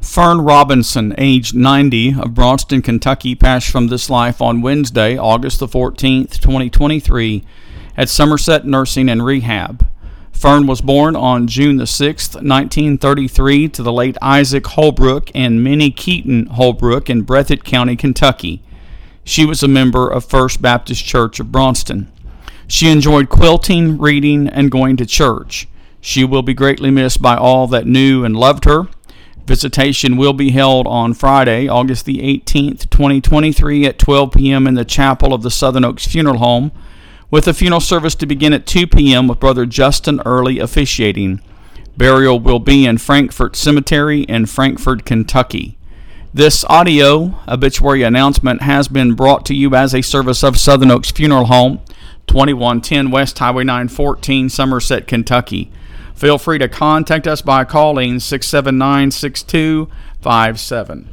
Fern Robinson, age 90, of Braunston, Kentucky, passed from this life on Wednesday, August the 14th, 2023, at Somerset Nursing and Rehab. Fern was born on June the 6th, 1933, to the late Isaac Holbrook and Minnie Keaton Holbrook in Breathitt County, Kentucky. She was a member of First Baptist Church of Braunston. She enjoyed quilting, reading, and going to church. She will be greatly missed by all that knew and loved her. Visitation will be held on Friday, August the 18th, 2023 at 12 p.m. in the chapel of the Southern Oaks Funeral Home, with the funeral service to begin at 2 p.m. with Brother Justin Early officiating. Burial will be in Frankfort Cemetery in Frankfort, Kentucky. This audio obituary announcement has been brought to you as a service of Southern Oaks Funeral Home, 2110 West Highway 914, Somerset, Kentucky. Feel free to contact us by calling 679-6257.